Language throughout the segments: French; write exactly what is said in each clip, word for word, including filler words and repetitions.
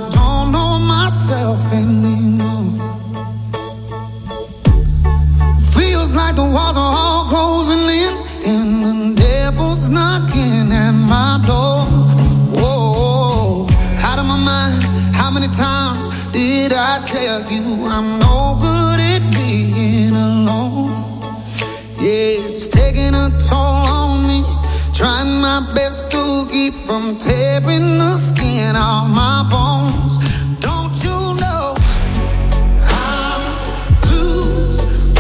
don't know myself anymore. Feels like the walls are all closing in, and the devil's knocking at my door. Whoa, out of my mind. How many times did I tell you I'm no good at being alone? Yeah, it's taking a toll on me. Trying my best to keep from tearing the skin off my bones. Don't you know I lose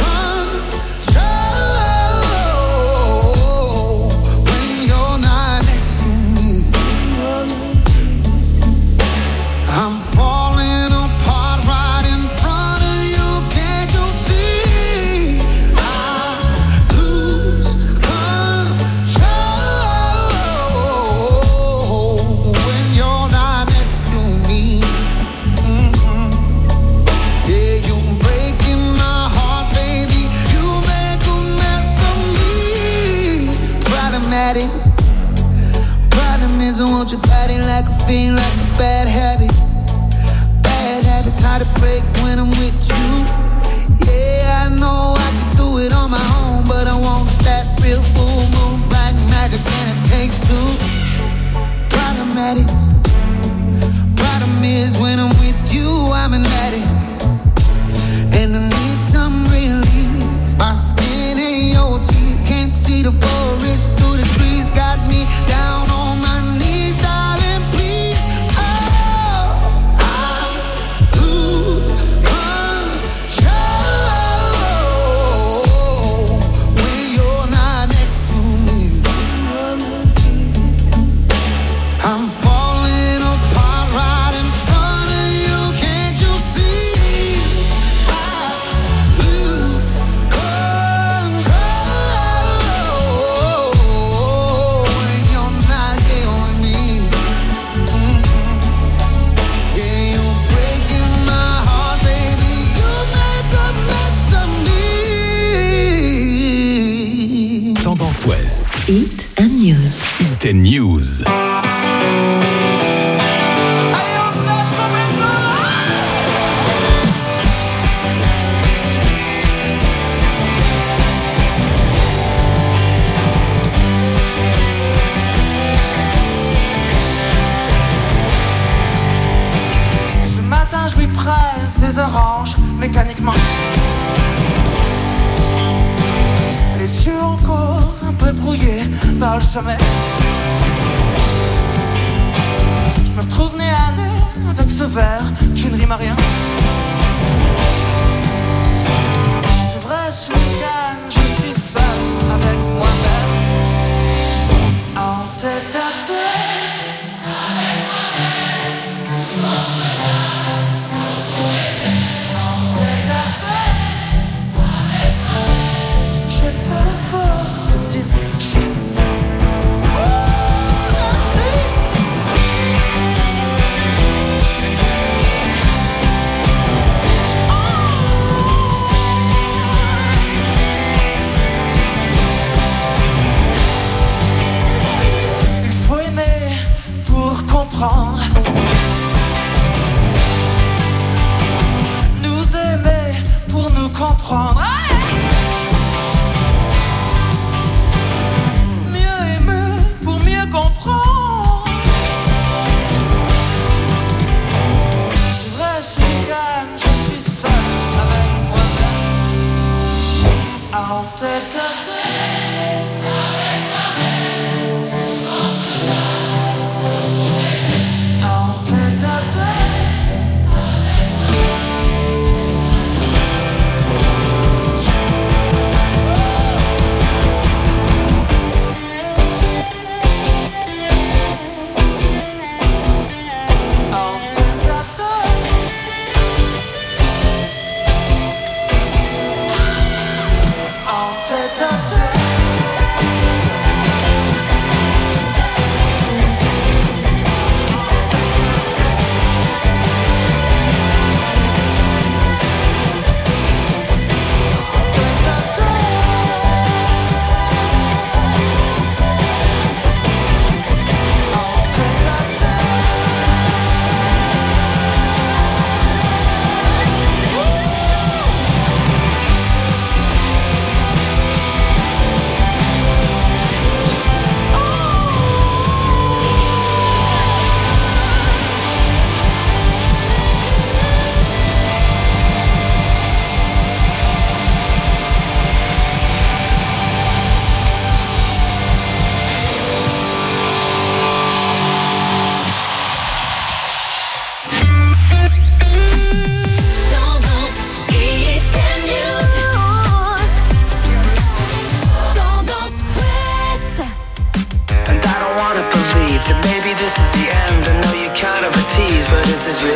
control when you're not next to me? I'm falling apart right in front of you. Can't you see? I lose control when you're not next to me. Mm-hmm. Yeah, you're breaking my heart, baby. You make a mess of me. Problematic. Problem is, I want your body like a fiend, like a bad habit. Bad habits hard to break when I'm with you. Yeah, I know I can do it on my own, but I want that real full moon black magic, and it takes two. Problematic. Problem is, when I'm with you, I'm an addict, and I need some relief. My skin ain't your teeth, can't see the forest through the trees. Got me down on my knees, darling, please. Oh, I lose control when you're not next to me. I'm falling apart right in front of you. Can't you see? I lose control when you're not here with me. Mm-hmm. Yeah, you're breaking my heart, baby. You make a mess of me. Tendance Ouest. Hit and News. Hit and News. Allez, on flash complètement. Ce matin je lui presse des oranges mécaniquement. Les yeux encore un peu brouillés par le sommeil. Je me retrouve nez à nez avec ce verre qui ne rime à rien. C'est vrai, ce week-end je suis seul avec moi-même. En tête à tête. En tête à tête. J'ai pas la force de me dire j'ai. Oh, merci.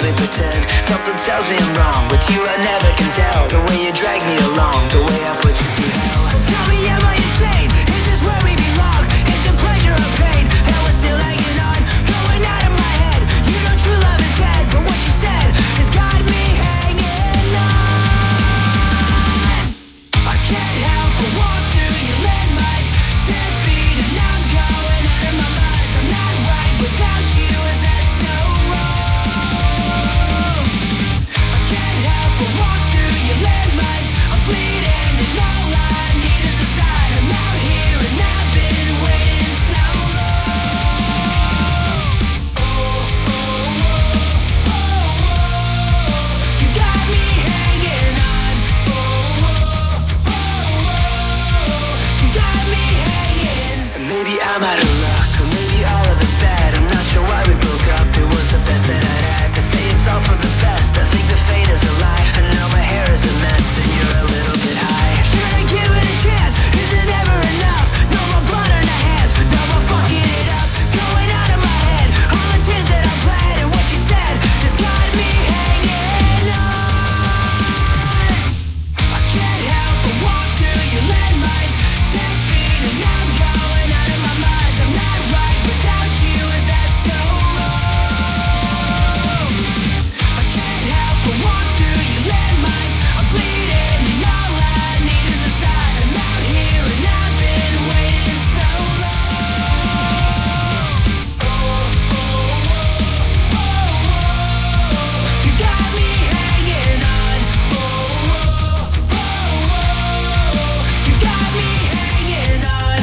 really pretend. Something tells me I'm wrong. With you I never can tell. The way you drag me along, the way I put you through hell. Tell me, am I insane? Is this where we belong? Is it pleasure or pain? And we're still hanging on, going out of my head. You know true love is dead, but what you said has got me hanging on. I can't help but walk through your landmines. Ten feet and I'm going out of my mind. I'm not right without you, is that so wrong? I can't help but walk through your landmines. I'm bleeding and all I need is a sign. I'm out here and I've been waiting so long. Oh, oh, oh, oh, oh. You got me hanging on. Oh, oh, oh, oh. You got me hanging. Maybe I'm out of luck, or maybe all of it's bad. I'm not sure why we broke up. It was the best that I'd had. They say it's all for the best. I think the fate is a lie. And now my hair is a mess and you're a little bit high. Should I give it a chance? Is it ever enough? No more blood on our hands, no more fucking it up. Going out of my head, all the tears that I bled. And what you said has got me hanging on. I can't help but walk through your landmines. Ten feet and I'm going out of my mind. I'm not right without you, is that so wrong? I can't help but walk through your landmines. I'm bleeding and all I need is a sign. I'm out here and I've been waiting so long. Oh, oh, oh, oh, oh. You got me hanging on. Oh, oh, oh, oh. You got me hanging on.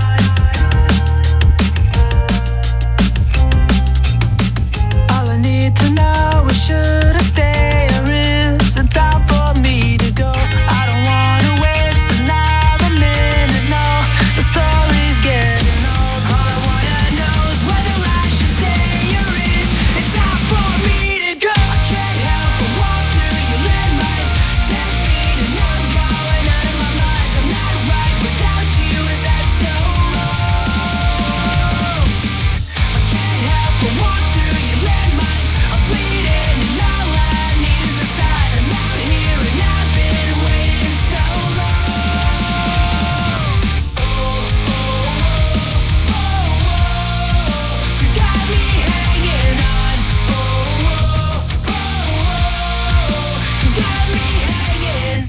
All I need to know is should I stay or is it time for me to go? I don't wanna waste another minute, no. The story's getting old. All I wanna know is whether I should stay or is it time for me to go? I can't help but walk through your landmines. Ten feet and I'm going out of my mind. I'm not right without you, is that so wrong? I can't help but walk through your landmines. I'm bleeding and all I need is a sign. I'm out here and I've been waiting so long. Oh, oh, oh, oh, oh. You got me hanging on. Oh, oh, oh, oh. You got me hanging.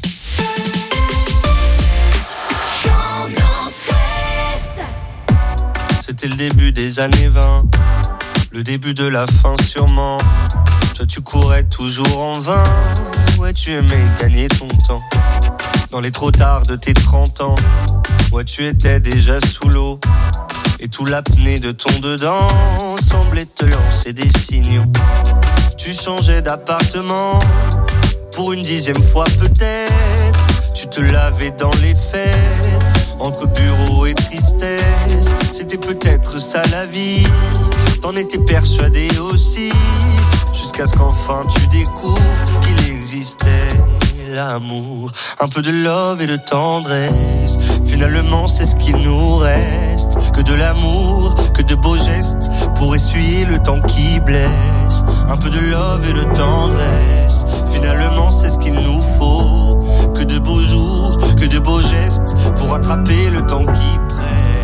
Tendance Ouest. C'était le début des années vingt, le début de la fin sûrement. Toi tu courais toujours en vain, ouais tu aimais gagner ton temps. Dans les trop tard de tes trente ans, ouais tu étais déjà sous l'eau. Et tout l'apnée de ton dedans semblait te lancer des signaux. Tu changeais d'appartement, pour une dixième fois peut-être. Tu te lavais dans les fêtes, entre bureau et tristesse. C'était peut-être ça la vie, t'en étais persuadé aussi. Jusqu'à ce qu'enfin tu découvres qu'il existait l'amour. Un peu de love et de tendresse, finalement c'est ce qu'il nous reste. Que de l'amour, que de beaux gestes, pour essuyer le temps qui blesse. Un peu de love et de tendresse, finalement c'est ce qu'il nous faut. Que de beaux jours, que de beaux gestes, pour attraper le temps qui presse.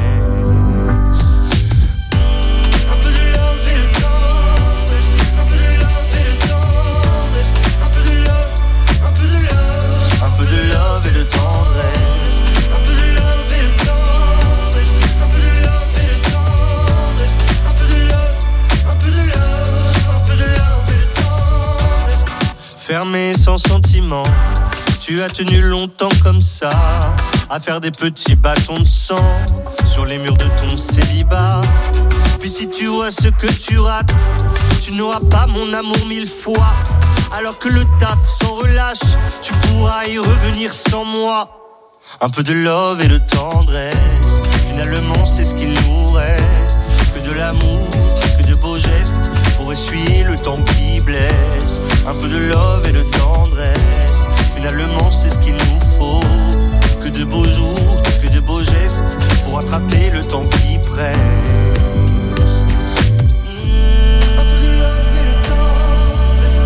Un peu de love et de tendresse, un peu de love et de tendresse, un peu de love, un peu de love, un peu de love et de tendresse, un peu de love et de tendresse, un peu de love et de tendresse, un peu de love, un peu de love, un peu de love et de tendresse. Fermé sans sentiment, tu as tenu longtemps comme ça, à faire des petits bâtons de sang sur les murs de ton célibat. Puis si tu vois ce que tu rates, tu n'auras pas mon amour mille fois. Alors que le taf s'en relâche, tu pourras y revenir sans moi. Un peu de love et de tendresse, finalement c'est ce qu'il nous reste. Que de l'amour, que de beaux gestes, pour essuyer le temps qui blesse. Un peu de love et de tendresse, finalement c'est ce qu'il nous faut. Que de beaux jours, que de beaux gestes, pour attraper le temps qui presse. Mmh. Un peu de love et de tendresse,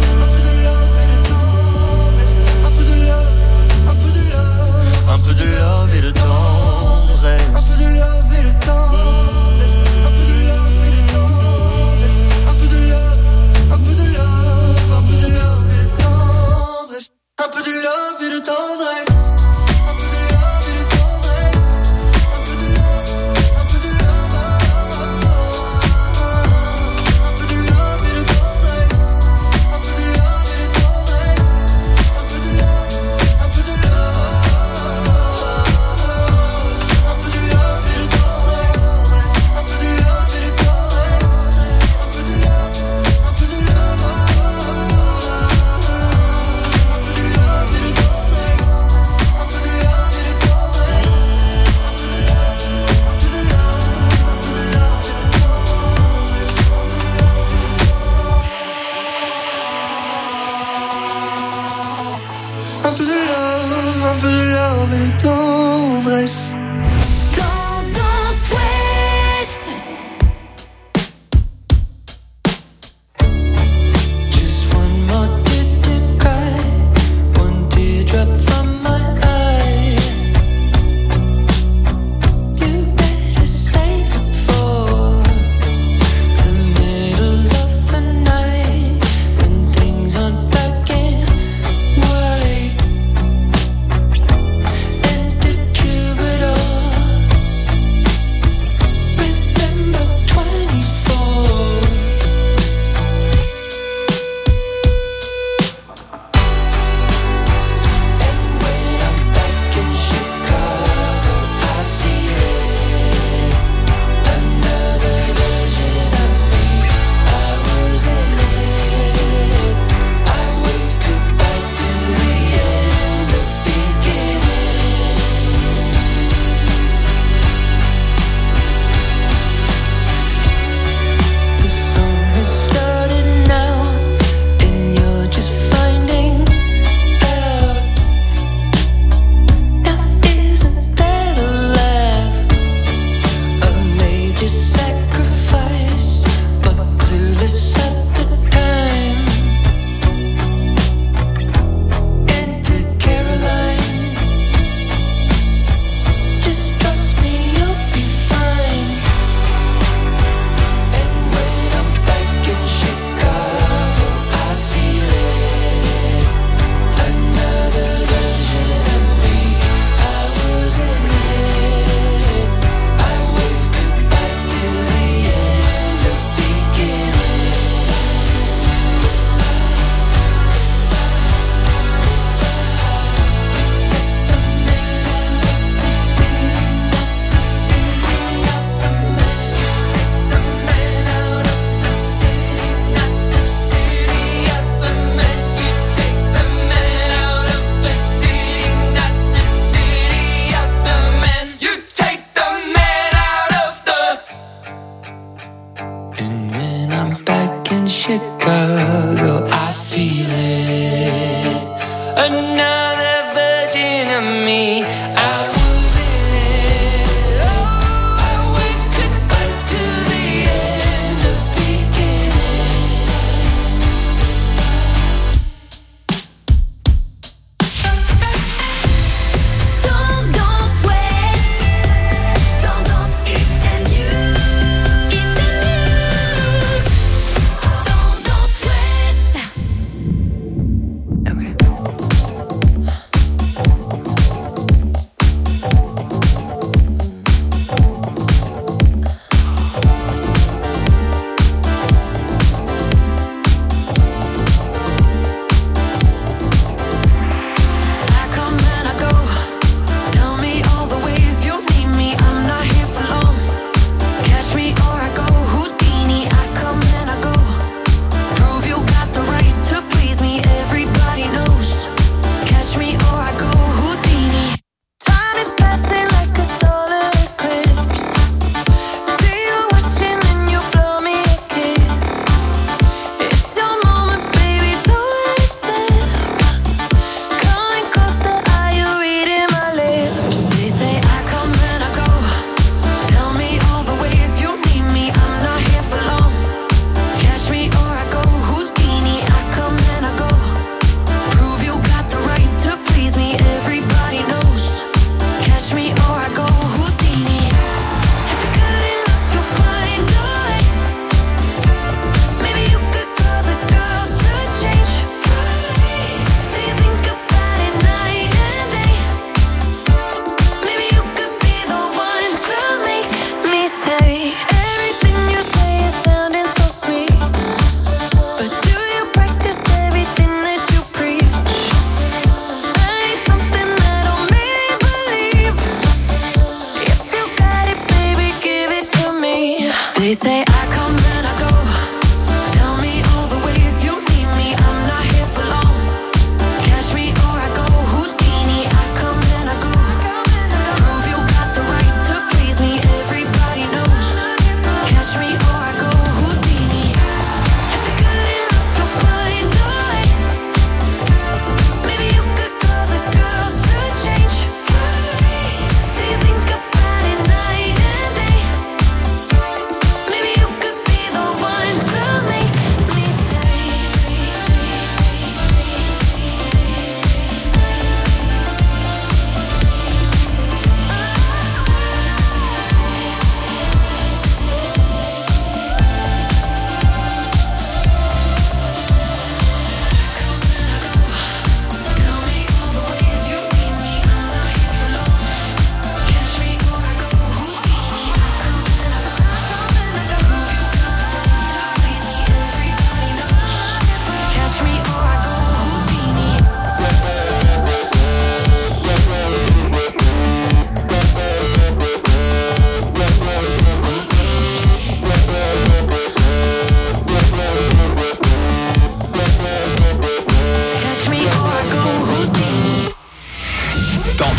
un peu de love et de tendresse. Tendance ouest. Just one more tear to cry, one teardrop from my eye. You better save it for the middle of the night, when things aren't black and white. And the troubadour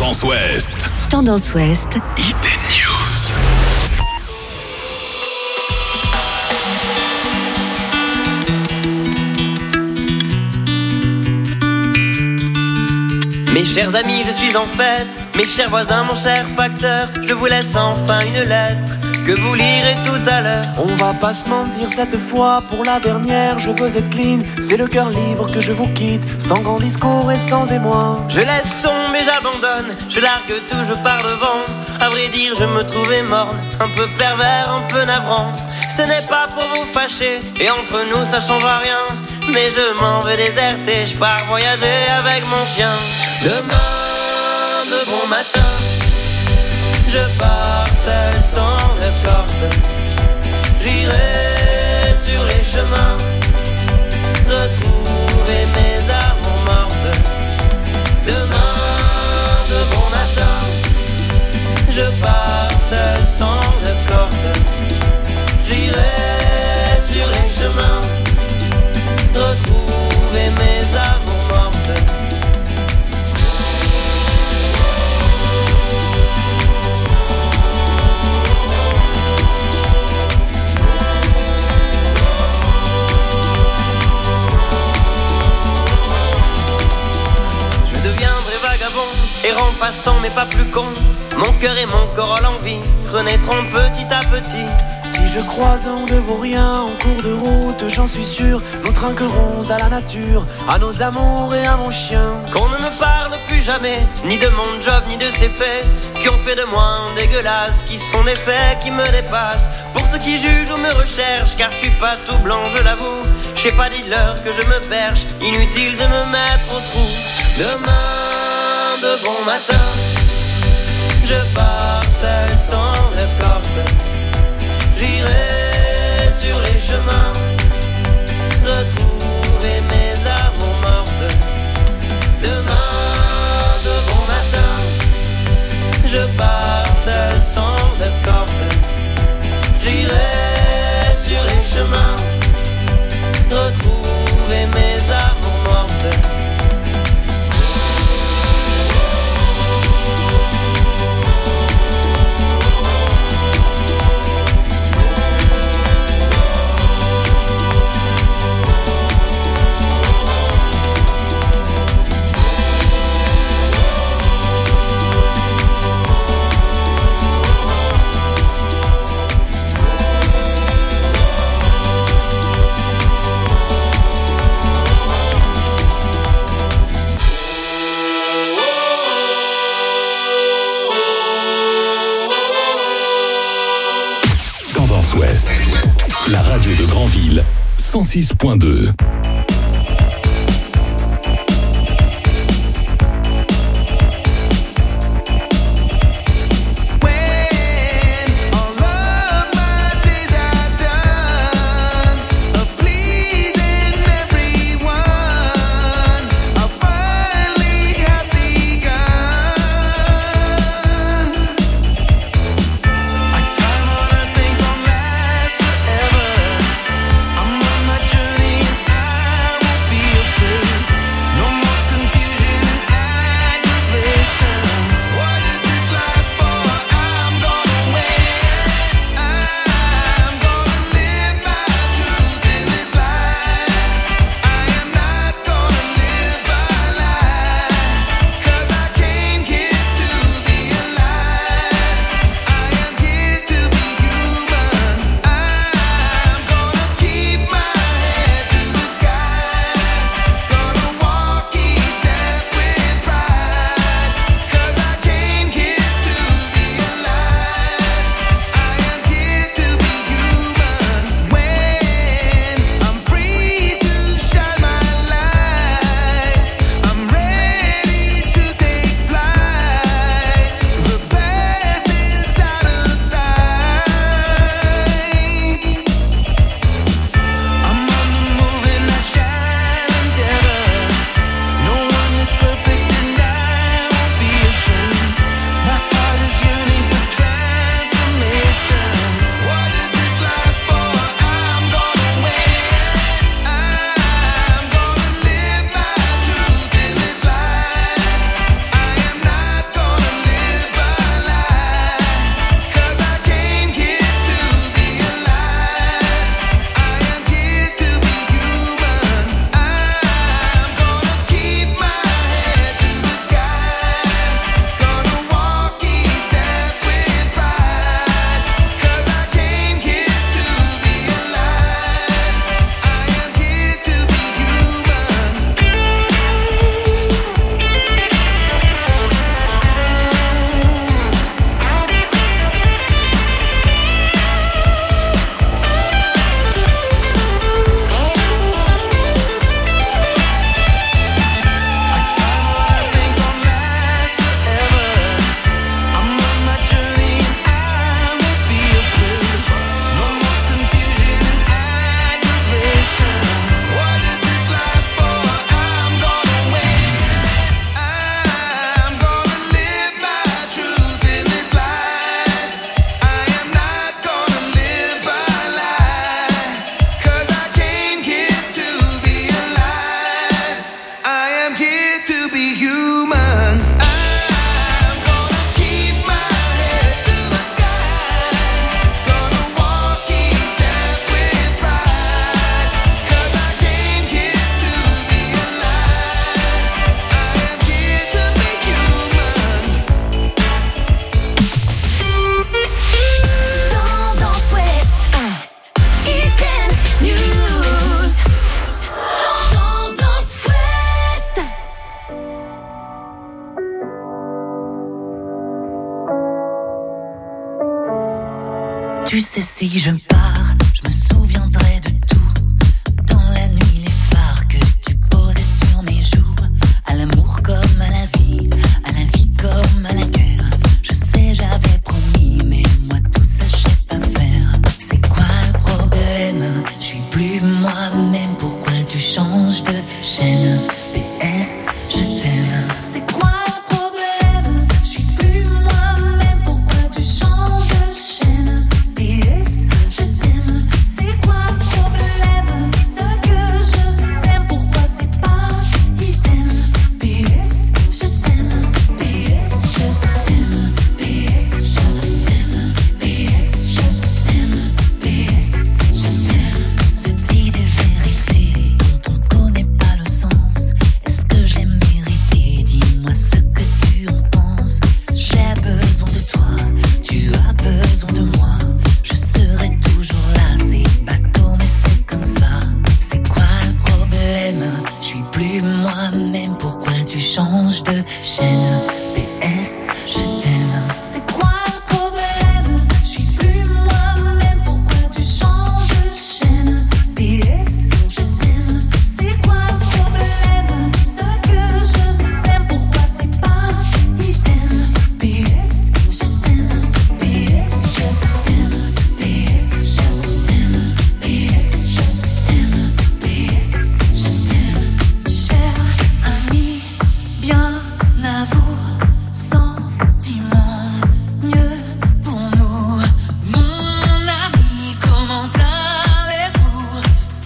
Tendance Ouest. Tendance Ouest. Hit News. Mes chers amis, je suis en fête. Mes chers voisins, mon cher facteur, je vous laisse enfin une lettre que vous lirez tout à l'heure. On va pas se mentir cette fois, pour la dernière, je veux être clean. C'est le cœur libre que je vous quitte, sans grand discours et sans émoi. Je laisse tomber, j'abandonne, je largue tout, je pars devant. À vrai dire, je me trouvais morne, un peu pervers, un peu navrant. Ce n'est pas pour vous fâcher, et entre nous ça change rien. Mais je m'en vais déserter, je pars voyager avec mon chien. Demain, de bon matin, je pars seul sans escorte. J'irai sur les chemins retrouver mes armes mortes. Demain, de bon matin, je pars seul sans escorte. J'irai sur les chemins retrouver mes armes mortes. Errant passant mais pas plus con, mon cœur et mon corps à l'envie renaîtront petit à petit. Si je croise un de vos riens en cours de route, j'en suis sûr, nous trinquerons à la nature, à nos amours et à mon chien. Qu'on ne me parle plus jamais, ni de mon job, ni de ses faits, qui ont fait de moi un dégueulasse, qui sont des faits qui me dépassent. Pour ceux qui jugent ou me recherchent, car je suis pas tout blanc, je l'avoue. Je sais pas, dites-leur que je me perche, inutile de me mettre au trou. Demain, de bon matin, je pars seul sans escorte. J'irai sur les chemins retrouver mes amours mortes. Demain, de bon matin, je pars seul sans escorte. J'irai sur les chemins retrouver mes amours mortes. Ouest, la radio de Granville, cent six point deux. I'm on my journey and I Tu sais, si je pars, je me souviendrai de tout. Dans la nuit, les phares que tu posais sur mes joues. À l'amour comme à la vie, à la vie comme à la guerre. Je sais, j'avais promis, mais moi tout ça, je sais pas faire. C'est quoi le problème? Je suis plus moi-même, pourquoi tu changes de chaîne? P S, je t'aime. C'est quoi le problème? Je suis plus moi-même, pourquoi tu changes de chaîne? P S, je t'aime. C'est quoi le problème? Ce que je sais, pourquoi c'est pas idem? P S, je t'aime. P S, je t'aime. P S, je t'aime. P S, je t'aime. P S, je t'aime. On se dit des vérités dont on connaît pas le sens. Est-ce que je l'ai mérité? Dis-moi ce que tu en penses. J'ai besoin de toi, tu as besoin de moi. Je serai toujours là, c'est bateau mais c'est comme ça. C'est quoi le problème? Je suis plus moi-même, pourquoi tu changes de chaîne? P S, je t'aime. C'est quoi le problème? Je suis plus moi-même, pourquoi tu changes de chaîne? P S, je t'aime. C'est quoi le problème? Ce que je sais, pourquoi c'est pas idem? P S, je t'aime. P S, je t'aime. P S, je t'aime. P S, je t'aime. P S, je t'aime. Cher ami, bien à vous, sentiment, mieux pour nous. Mon ami, comment allez-vous?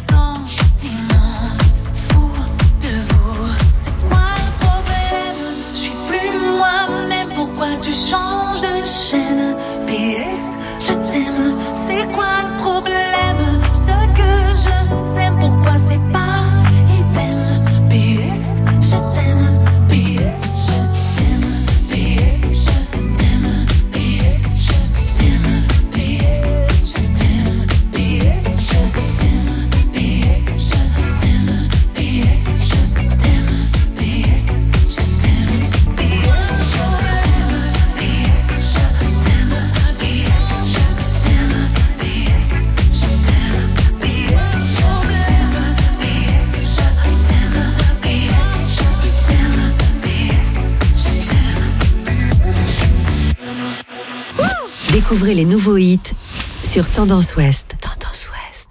Sentiment fou de vous. C'est quoi le problème? Je suis plus moi-même, pourquoi tu changes de chaîne? P S, je t'aime. C'est quoi le problème? Ce que je sais, pourquoi c'est pas idem? P S, je t'aime. P S, je t'aime. P S, je t'aime. P S, je t'aime. P S, je t'aime. P S, je t'aime. P S, je t'aime. P S, je t'aime. P S, je t'aime. P S, je t'aime. P S, je t'aime. P S, je t'aime. P S, je t'aime. P S, je t'aime. P S, je t'aime. P S, je t'aime. P S, je t'aime. Découvrez les nouveaux hits sur Tendance Ouest. Tendance Ouest.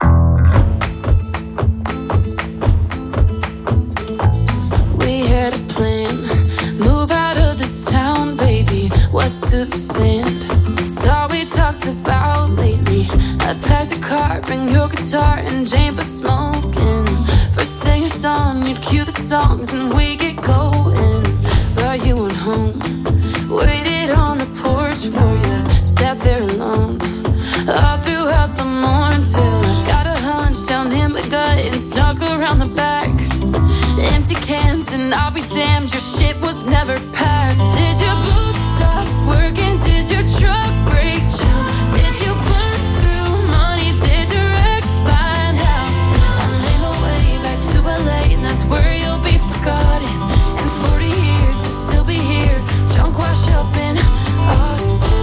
We had a plan, move out of this town, baby, west to the sand. It's all we talked about lately. I packed the car, bring your guitar and Jane for smoking. First thing at dawn, you'd cue the songs and we get going. But you went home, waited on the porch for you, sat there alone all throughout the morning till I got a hunch down in my gut and snuck around the back. Empty cans and I'll be damned, your shit was never packed. Did your boots stop working? Did your truck break down? Did you burn through money? Did your ex find out? I made my way back to L A and that's where you'll be forgotten. In forty years you'll still be here, drunk wash up in Austin.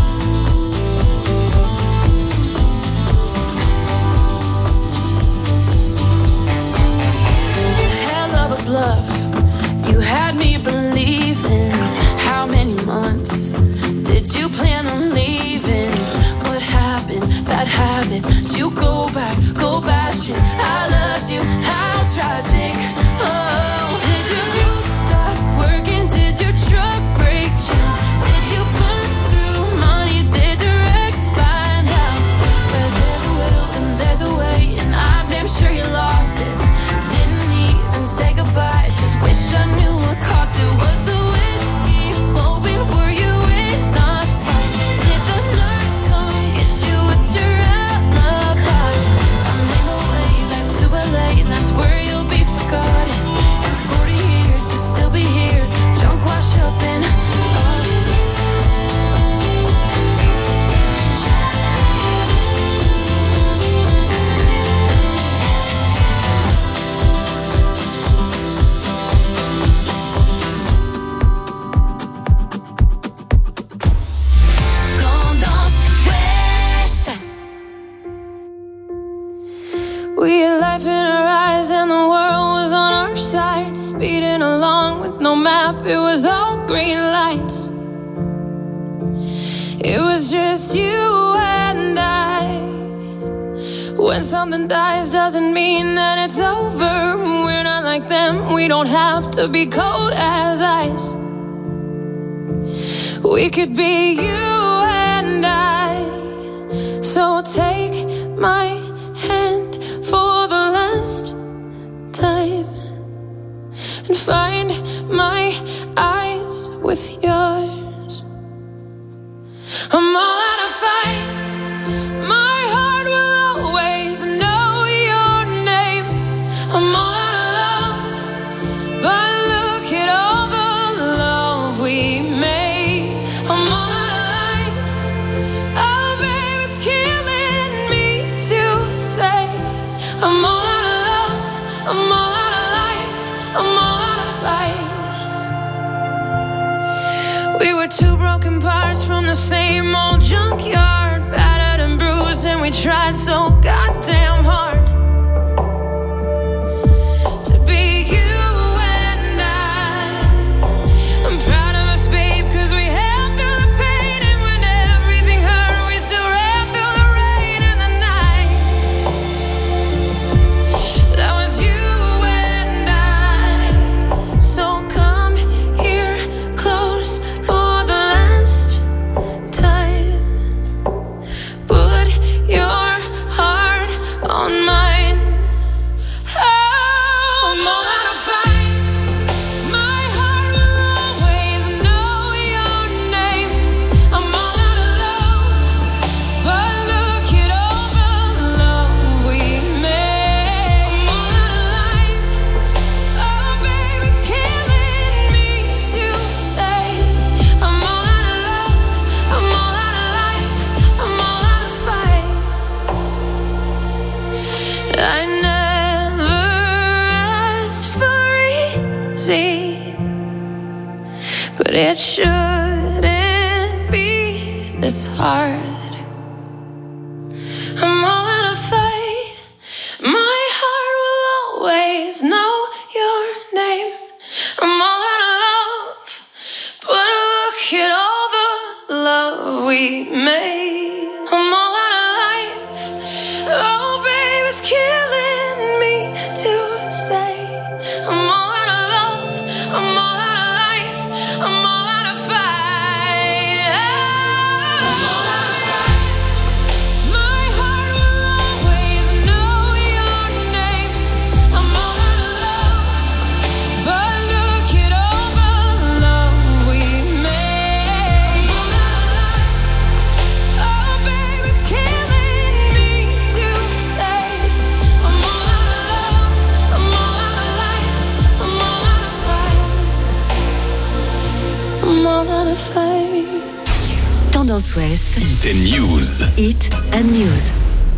Hell of a bluff, you had me believing. How many months did you plan on leaving? What happened? Bad habits. Did you go back, go bashing? I loved you, how tragic. Oh, did your boots stop working? Did your truck break down? Did you burn through money? Did your ex find out? Where there's a will and there's a way, and I'm damn sure you lost it. Didn't even say goodbye, just wish I knew what cost it. Was the whiskey flowing? Were you in a fight? Did the nurse come get you? What's your alibi? I made my way back to L A and that's where you'll be forgotten. In forty years you'll still be here, drunk wash up in Austin. speeding along with no map. It was all green lights. It was just you and I. When something dies doesn't mean that it's over. We're not like them, we don't have to be cold as ice. We could be you and I. So take my hand for the last time and find my eyes with yours. I'm all out of fight. My heart will always know your name. I'm all out of love, but look at all the love we made. I'm all out of life. Oh, babe, it's killing me to say. I'm all out of love. I'm all out of life. I'm all out of fight. We were two broken parts from the same old junkyard, battered and bruised, and we tried so goddamn hard to be you and I. I'm proud of us, babe, cause we held through the pain, and when everything hurt, we still ran through the rain and the night. That was you and I. So come here close for the last time. Put your heart on mine. Oh, I'm all out of fight. My heart will always know your name. I'm all out of love, but look at all the love we made. I'm all out of life. Oh, babe, it's killing me to say. I'm all out of love. I'm all out of life. I'm all out of fight. I never asked for easy, but it shouldn't be this hard. I'm all out of fight. My heart will always know your name. I'm all out of love, but look at all the love we made. I'm all out of life. Oh, babe, it's killing me to say. I'm all out of love. I'm all out of life. I'm all out of fight. I'm all out of fight. My heart will always know your name. I'm all out of love, but look at all the love we made. I'm all out of life. Oh, babe, it's killing me to say. I'm all out of love. I'm all out of life. I'm all out of fight. I'm all out of fight. Tendance Ouest, Hit and News. Hit and News.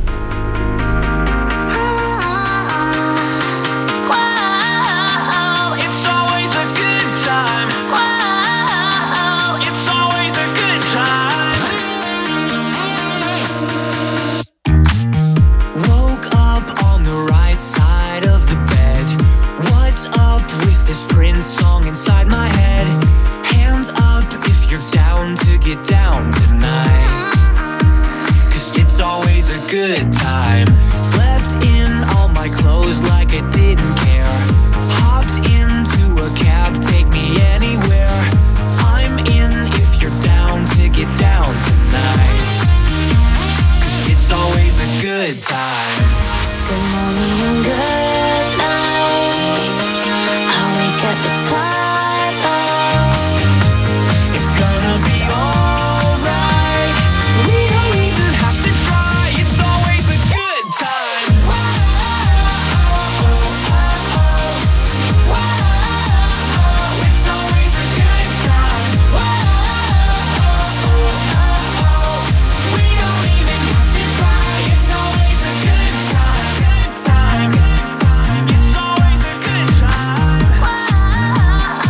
Whoa, it's always a good time. Whoa, it's always a good time. Woke up on the right side of the bed. What's up with this Prince song inside my head? Hands up if you're down to get down tonight. Cause it's always a good time. Slept in all my clothes like I didn't care. Hopped into a cab, take me anywhere. I'm in if you're down to get down tonight. Cause it's always a good time. Good morning and good night. I wake up at twilight. It's gonna be alright. We don't even have to try. It's always a good time. It's always a good time. We don't even have to try. It's always a good time. It's always a good time.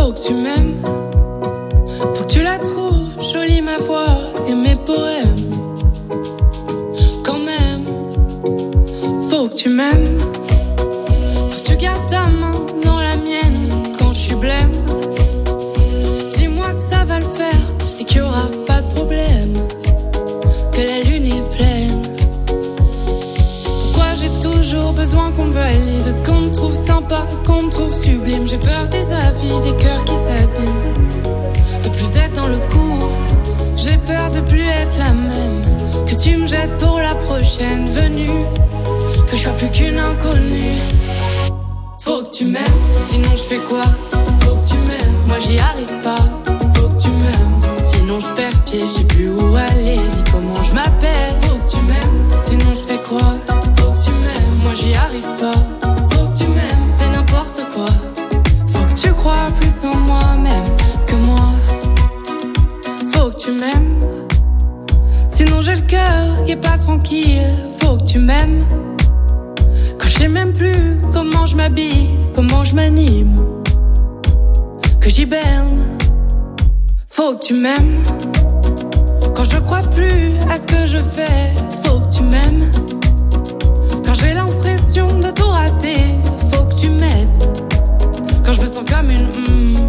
Faut que tu m'aimes. Faut que tu la trouves jolie ma voix et mes poèmes. Quand même, faut que tu m'aimes. Faut que tu gardes ta main dans la mienne quand je suis blême. Dis-moi que ça va le faire et qu'il y aura pas de problème. Que la lune est pleine. Pourquoi j'ai toujours besoin qu'on me valide, qu'on me trouve sympa, qu'on me trouve sublime. J'ai peur des avis, des cœurs qui s'abîment. De plus être dans le coup, j'ai peur de plus être la même. Que tu me jettes pour la prochaine venue, que je sois plus qu'une inconnue. Faut que tu m'aimes, sinon je fais quoi? Faut que tu m'aimes, moi j'y arrive pas. Faut que tu m'aimes, sinon je perds pied, je sais plus où aller, ni comment je m'appelle. Faut que tu m'aimes, sinon je fais quoi? Faut que tu m'aimes, moi j'y arrive pas. Faut que tu m'aimes, c'est n'importe quoi. Faut que tu crois plus en moi-même que moi. Faut que tu m'aimes, sinon j'ai le cœur qui est pas tranquille. Faut que tu m'aimes, quand je sais même plus comment je m'habille, comment je m'anime, que j'hiberne. Faut que tu m'aimes, quand je crois plus à ce que je fais. Faut que tu m'aimes, quand j'ai l'impression de tout rater. Faut que tu m'aides, quand je me sens comme une mm.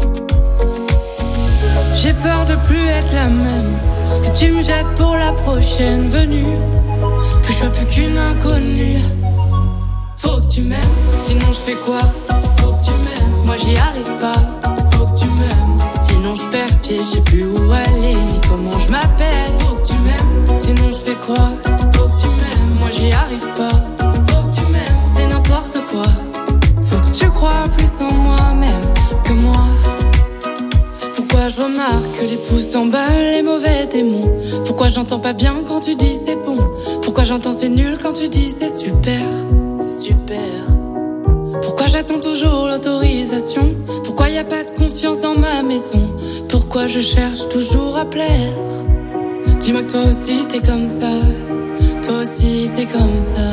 J'ai peur de plus être la même, que tu me jettes pour la prochaine venue, que je sois plus qu'une inconnue. Faut que tu m'aimes, sinon je fais quoi? Faut que tu m'aimes, moi j'y arrive pas. Faut que tu m'aimes, sinon je perds pied, je sais plus où aller, ni comment je m'appelle. Faut que tu m'aimes, sinon je fais quoi? Faut que tu m'aimes, moi j'y arrive pas. Faut que tu m'aimes, c'est n'importe quoi. Faut que tu crois plus en moi-même que moi. Pourquoi je remarque que les pouces s'emballent, les mauvais démons? Pourquoi j'entends pas bien quand tu dis c'est bon? Pourquoi j'entends c'est nul quand tu dis c'est super? C'est super. Pourquoi j'attends toujours l'autorisation? Pourquoi y a pas de confiance dans ma maison? Pourquoi je cherche toujours à plaire? Dis-moi que toi aussi t'es comme ça. Toi aussi t'es comme ça.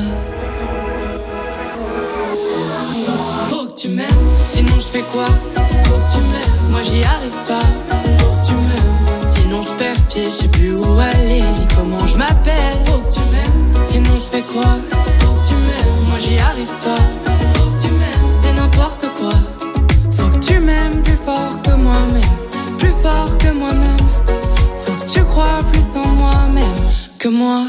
Faut que tu m'aimes, sinon je fais quoi? Faut que tu m'aimes, moi j'y arrive pas. Faut que tu m'aimes, sinon je perds pied, je sais plus où aller, ni comment je m'appelle. Faut que tu m'aimes, sinon je fais quoi? Faut que tu m'aimes, moi j'y arrive pas. Faut que tu m'aimes, c'est n'importe quoi. Faut que tu m'aimes plus fort que moi-même, plus fort que moi-même. Faut que tu crois plus en moi-même que moi.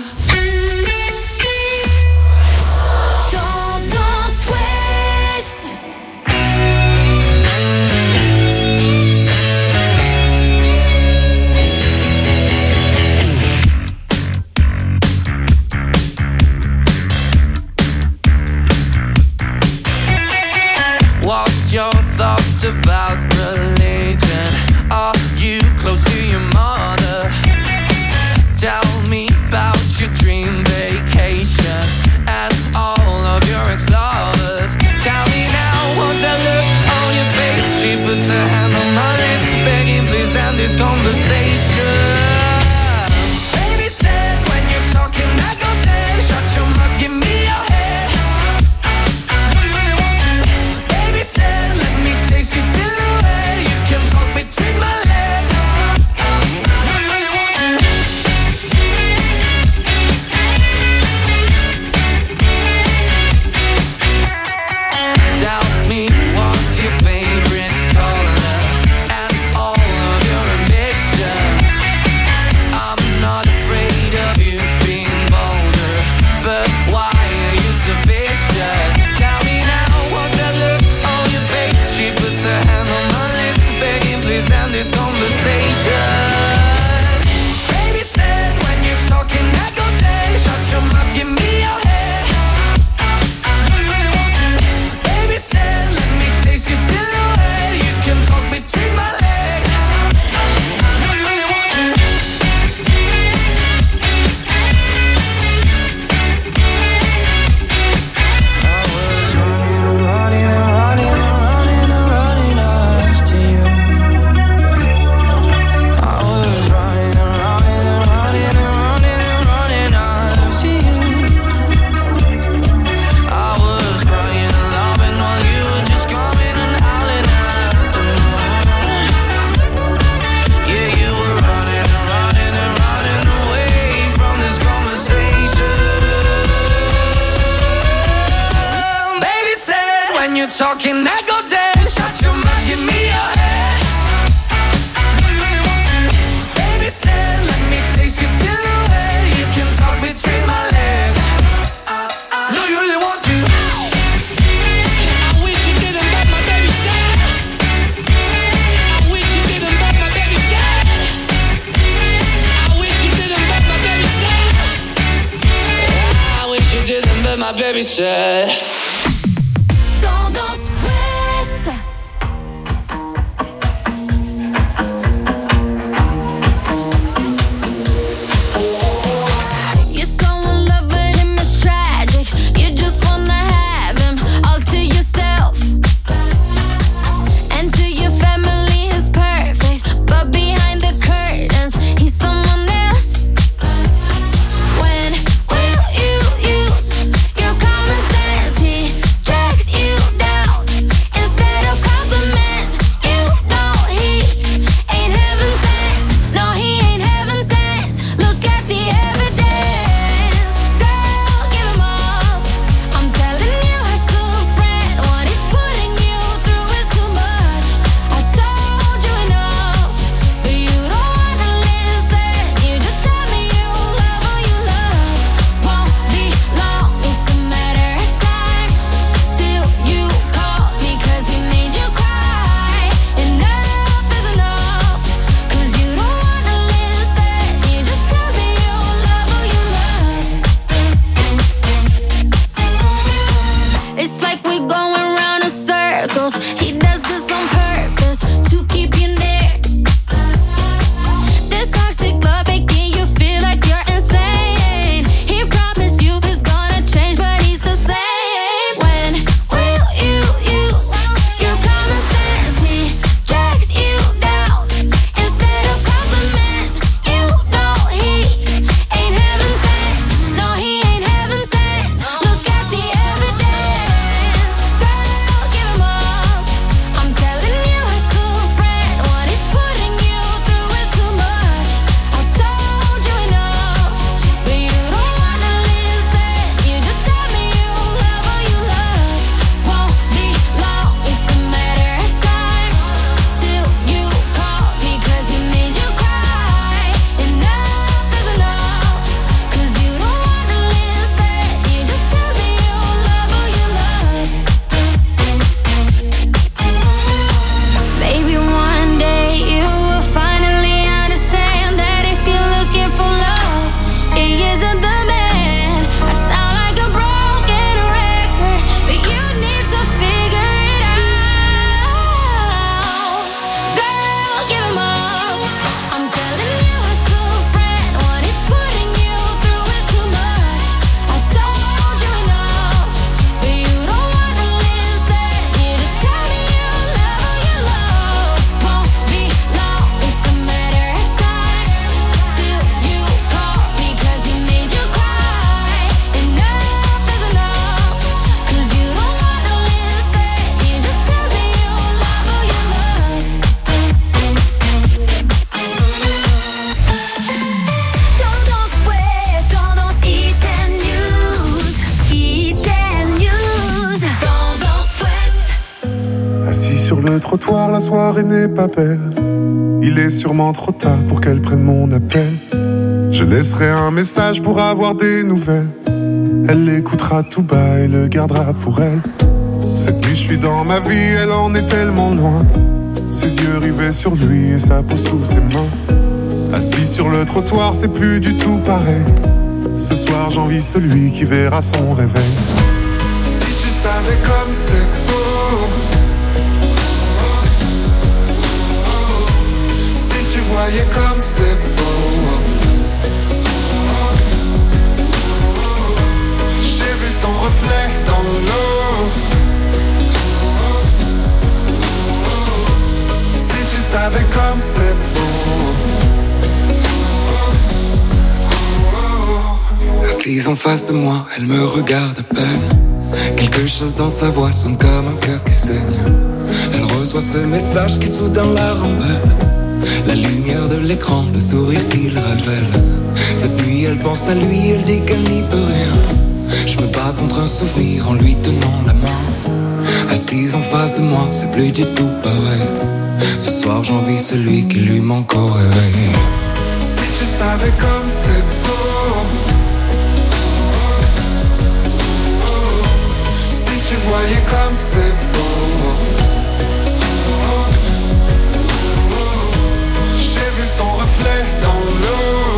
What's your thoughts about religion? Are you close to your mother? Tell me about your dream vacation and all of your ex-lovers. Tell me now, what's that look on your face? She puts her hand on my lips, begging please end this conversation. Baby said when you're talking I go dead. Shut your mouth, give me your head. Said, let me taste your silhouette. You can talk between my legs. Do you really want to? Tell me what's your favorite color and all of your ambitions. talking, I go dead. Shut your mouth, give me your head. Do you really want to? Baby said, let me taste your silhouette. You can talk between my legs. Do you really want to? I wish you didn't, but my baby said. I wish you didn't, but my baby said. I wish you didn't, but my baby said. I wish you didn't, but my baby said. Tendance Ouest. You're so in love with him, it's tragic. You just wanna have him all to yourself. And to your family, he's perfect, but behind the curtains, he's someone else. When will you use your common sense? He drags you down instead of compliments. You know he ain't heaven sent. No, he ain't heaven sent. Look at the evidence. Girl, give him up. I'm telling you, as a friend, what he's putting you through is too much. I told you enough, but you don't wanna listen. You just tell me you love who you love. Won't be long, it's a matter of time till you call me 'cause he made you cry. Enough is enough, 'cause you don't wanna listen. You just tell me you love who you love. It's like we're going round in circles. He does this on purpose to keep you near. This toxic love making you feel like you're insane. He promised you he's gonna change, but he's the same. When will you use your common sense? He drags you down instead of compliments. You know he ain't heaven sent. No, he ain't heaven sent. Look at the evidence. Girl, give him up. I'm telling you, as a friend, what he's putting you through is too much. I told you enough, but you don't wanna listen. You just tell me you love who you love. Won't be long, it's a matter of time till you call me 'cause he made you cry. Enough is enough, 'cause you don't wanna listen. You just tell me you love who you love. Maybe one day you will finally understand that if you're looking for love, he isn't the man. I sound like a broken record, but you need to figure it out. Girl, give him up. I'm telling you, as a friend, what he's putting you through is too much. I told you enough, but you don't wanna listen. You just tell me you love who you love. Won't be long, it's a matter of time till you call me 'cause he made you cry. Enough is enough, 'cause you don't wanna listen. You just tell me you love who you love. Tendance Ouest, tendance Hit and News, Hit and News, Tendance Ouest. Assis sur le trottoir, la soirée n'est pas belle. Il est sûrement trop tard pour qu'elle prenne mon appel. Je laisserai un message pour avoir des nouvelles. Elle l'écoutera tout bas et le gardera pour elle. Cette nuit je suis dans ma vie, elle en est tellement loin. Ses yeux rivés sur lui et sa peau sous ses mains. Assis sur le trottoir, c'est plus du tout pareil. Ce soir j'envie celui qui verra son réveil. Si tu savais comme c'est beau, si tu voyais comme c'est beau, j'ai vu son reflet dans l'eau. Si tu savais comme c'est beau. Assise en face de moi, elle me regarde à peine. Quelque chose dans sa voix sonne comme un cœur qui saigne. Elle reçoit ce message qui soudain la rembelle. La lumière de l'écran, le sourire qu'il révèle. Cette nuit elle pense à lui, elle dit qu'elle n'y peut rien. Je me bats contre un souvenir en lui tenant la main. Assise en face de moi, c'est plus du tout pareil. Ce soir j'envie celui qui lui manque au réveil. Si tu savais comme c'est beau, si tu voyais comme c'est beau, j'ai vu son reflet dans l'eau.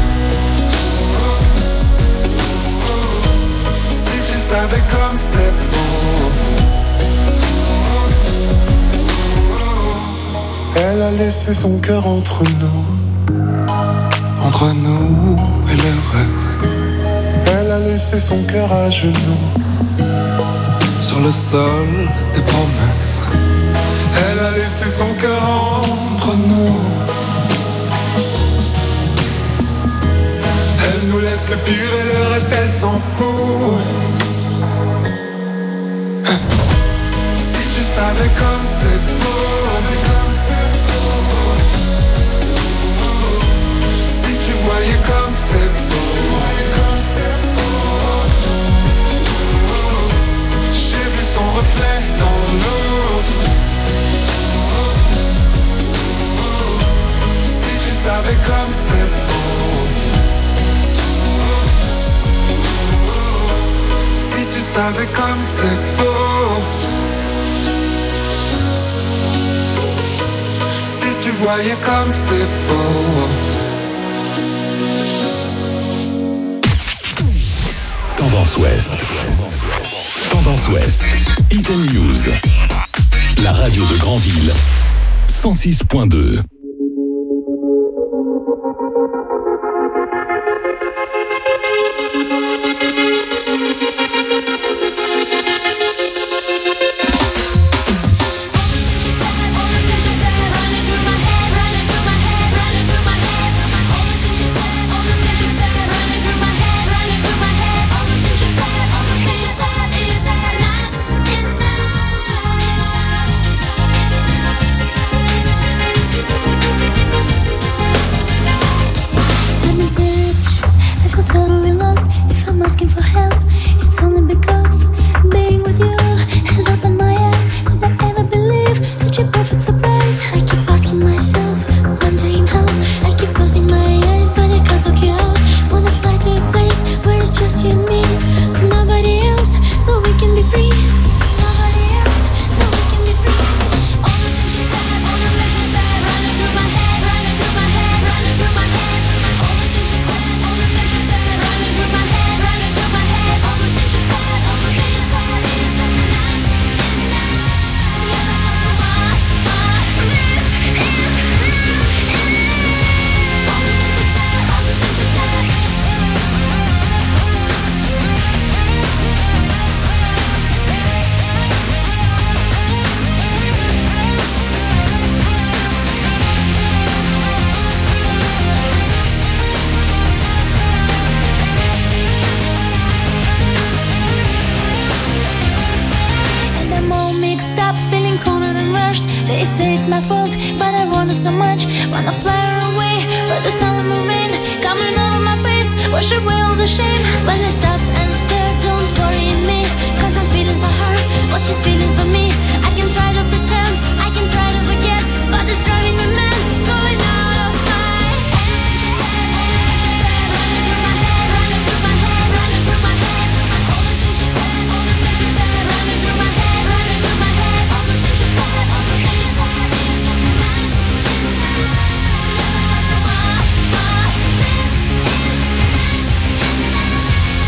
Si tu savais comme c'est beau. Elle a laissé son cœur entre nous, entre nous et le reste. Elle a laissé son cœur à genoux, sur le sol des promesses. Elle a laissé son cœur entre nous. Elle nous laisse le pire et le reste elle s'en fout. Si tu savais comme c'est beau, si tu voyais comme c'est beau, j'ai vu son reflet dans l'autre. Si tu savais comme c'est beau, si tu savais comme c'est beau, si tu voyais comme c'est beau. Tendance Ouest. Tendance Ouest. Hidden News. La radio de Granville. cent six point deux.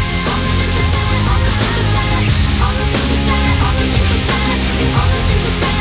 All the things you said, all the things you said, all the things you said.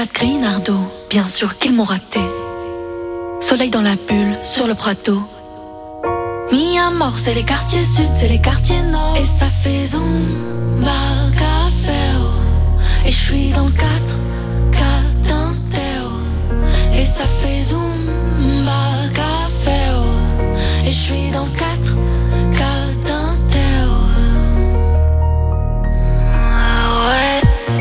quatre Grinardo, bien sûr qu'ils m'ont raté. Soleil dans la bulle, sur le Prado. Mi amor, c'est les quartiers sud, c'est les quartiers nord. Et ça fait zumba, café, oh. Et je suis dans le quatre, Catanteo. Et ça fait zumba, café, oh. Et je suis dans le quatre, Catanteo. Ah ouais.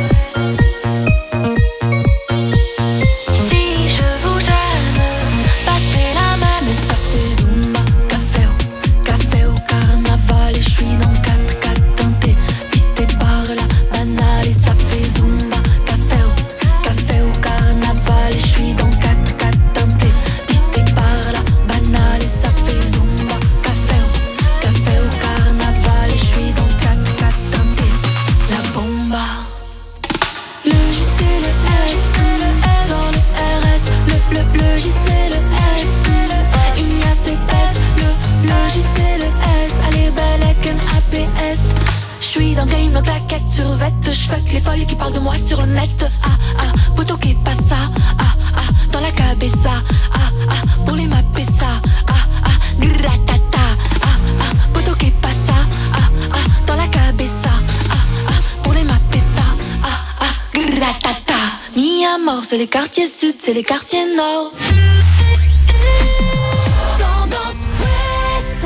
Les folles qui parlent de moi sur le net. Ah ah, poto que pasa. Ah ah, dans la cabeza. Ah ah, pour les mapper ça. Ah ah, gratata. Ah ah, poto que pasa. Ah ah, dans la cabeza. Ah ah, pour les mapper ça. Ah ah, gratata. Mi amor, c'est les quartiers sud, c'est les quartiers nord. Tendance Ouest.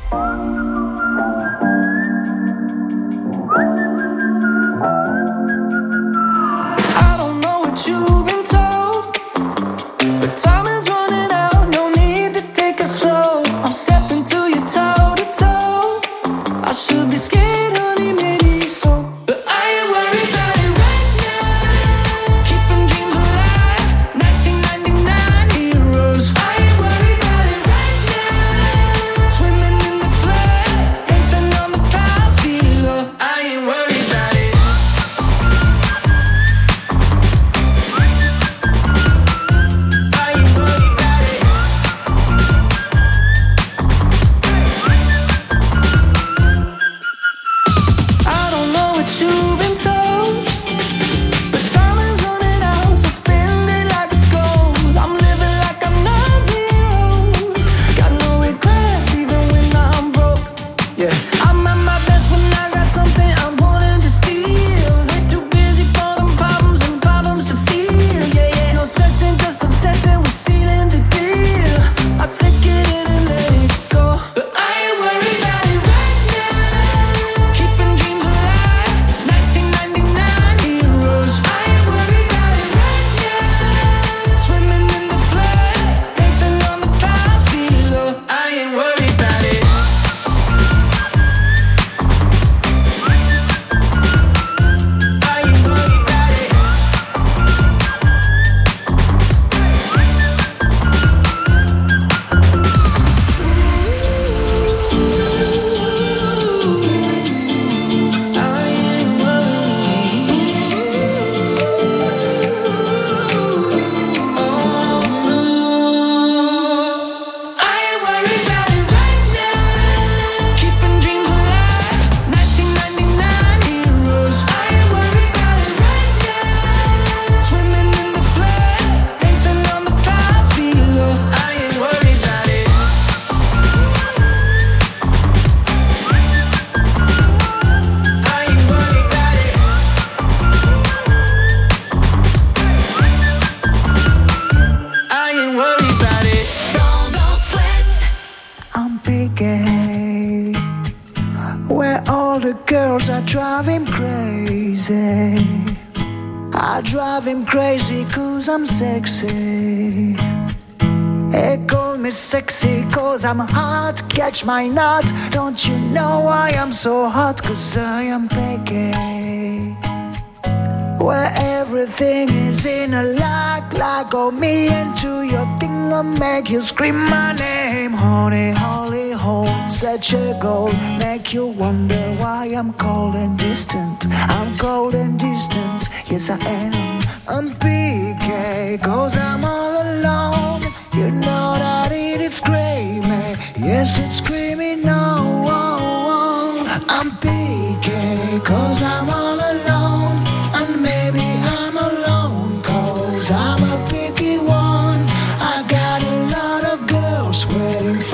I'm sexy. They call me sexy cause I'm hot. Catch my nut. Don't you know I am so hot? Cause I am picky. Where everything is in a lock. Lock on me into your thing. I'll make you scream my name. Honey, holy hole. Such a goal. Make you wonder why I'm cold and distant. I'm cold and distant. Yes I am. I'm P K, cause I'm all alone. You know that it is screaming. Yes, it's screaming no. I'm P K, cause I'm all alone. And maybe I'm alone, cold.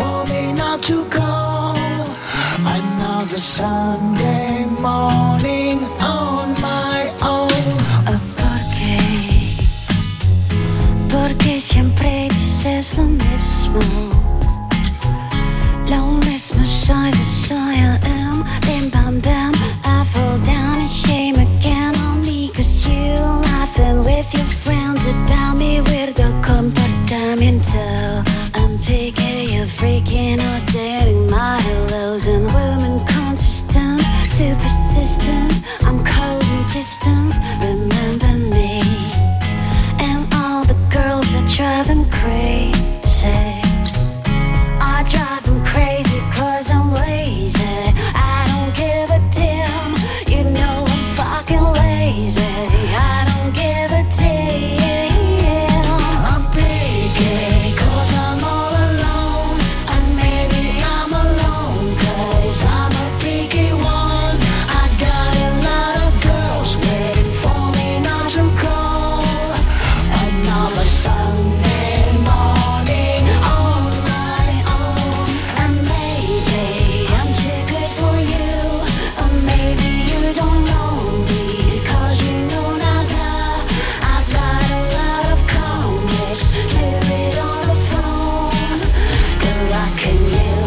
for me not to go. Another Sunday morning on my own. Oh, ¿por qué? Porque siempre dices lo mismo. Lo mismo size as I am. Bim bam bam, I fall down in shame again on me. Cause you laughing with your friends about me. Weirdo comportamiento. I'm taking you freaking out, dating my hellos. And women consistent, too persistent. I'm cold and distant, remember me. And all the girls that drive him crazy. I drive him crazy cause I'm lazy. I don't give a damn, you know I'm fucking lazy. I don't give a damn. I'm picky cause I'm all alone. And maybe I'm alone cause I'm a picky one. I've got a lot of girls waiting for me not to call. Another Sunday morning on my own. And maybe I'm too good for you. Or maybe you don't know me cause you know nada. I've got a lot of comics to read on the phone. Girl, I can live